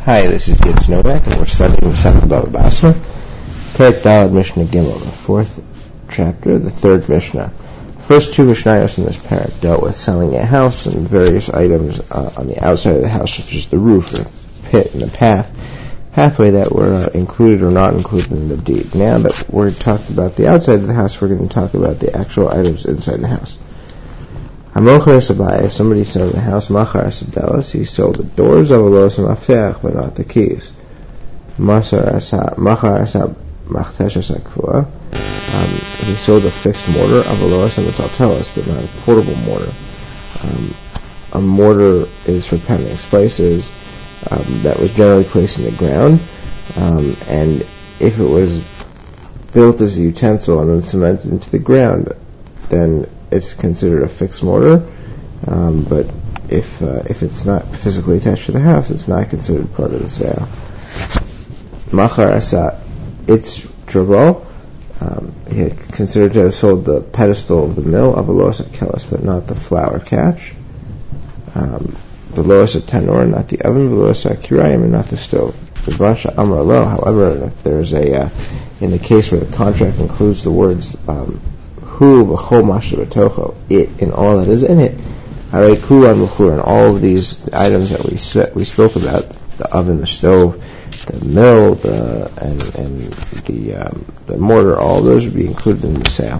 Hi, this is Yitz Novak, and we're studying Masechet Bava Basra, Perek Daled Mishnah Gimel, the fourth chapter, the third Mishnah. The first two Mishnayos in this parak dealt with selling a house and various items on the outside of the house, such as the roof, the pit, and the pathway that were included or not included in the deed. Now that we're talking about the outside of the house, we're going to talk about the actual items inside the house. Hamocher Sabai, if somebody sells the house, Machar Sadelas, he sold the doors of Alos and Mafteach, but not the keys. Machar Asab Machtesh Asakfua, he sold a fixed mortar of Alos and Metaltelas, but not a portable mortar. A mortar is for pounding spices, that was generally placed in the ground, and if it was built as a utensil and then cemented into the ground, then it's considered a fixed mortar, but if it's not physically attached to the house, it's not considered part of the sale. Machar Asa Itz Travo, he had considered to have sold the pedestal of the mill of Alos Kelis, but not the flour catch. The Loas Tanor, not the oven, the Loas Kirayim, and not the stove. The Brasha Amar Lo, however, if there's in the case where the contract includes the words Hu v'chol masha b'tocho, it and all that is in it, Harei kulan v'chur, and all of these items that we spoke about, the oven, the stove, the mill, and the mortar, all those would be included in the sale.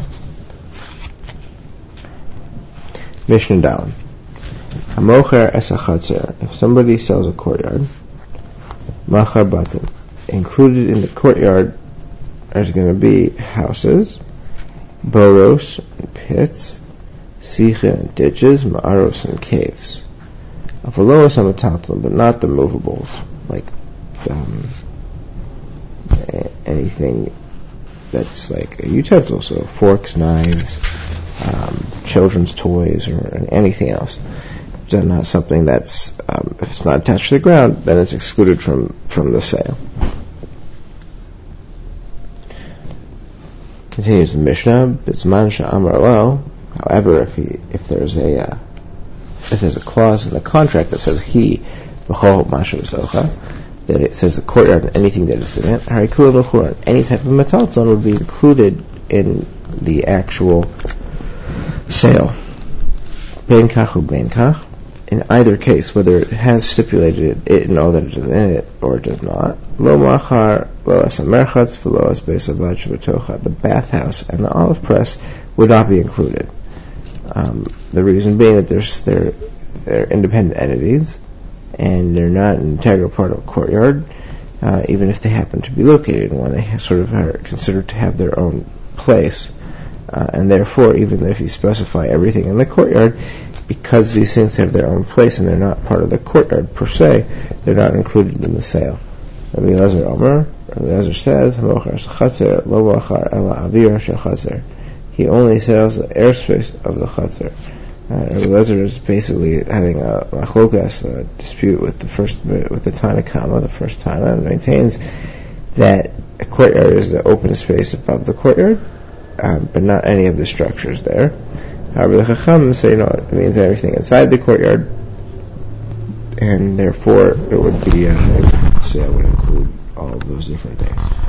Mishnah Dalet. Hamocher es hachatzer, if somebody sells a courtyard, machar batim, included in the courtyard there's going to be houses, boros and pits, sicha and ditches, ma'aros and caves. Avalos amatatlam, but not the movables, like anything that's like a utensil, so forks, knives, children's toys, or anything else. That's not something that's, if it's not attached to the ground, then it's excluded from the sale. Continues the Mishnah, Bizman Sha'amar Lo, however, if there's a clause in the contract that says he v'chol masha v'socha, that it says the courtyard and anything that is in it, harikul v'chur, any type of metalton would be included in the actual sale. Ben kach u ben kach, in either case, whether it has stipulated it and all that is in it or it does not. Lo machar, lo as merchatz, v'lo as beis avad shebetocha, the bathhouse and the olive press would not be included. The reason being that they're independent entities and they're not an integral part of a courtyard, even if they happen to be located in one. They sort of are considered to have their own place, and therefore, even if you specify everything in the courtyard, because these things have their own place and they're not part of the courtyard per se, they're not included in the sale. Rabbi Elazar Omer, Rabbi Elazar says, lo bachar ela avir shel, he only sells the airspace of the chatzar. Rabbi Elazar is basically having a machlokas, a dispute with the Tana Kama, the first Tana, and maintains that a courtyard is the open space above the courtyard, but not any of the structures there. However, the Chacham say, it means everything inside the courtyard, and therefore it would be, the sale would include all of those different things.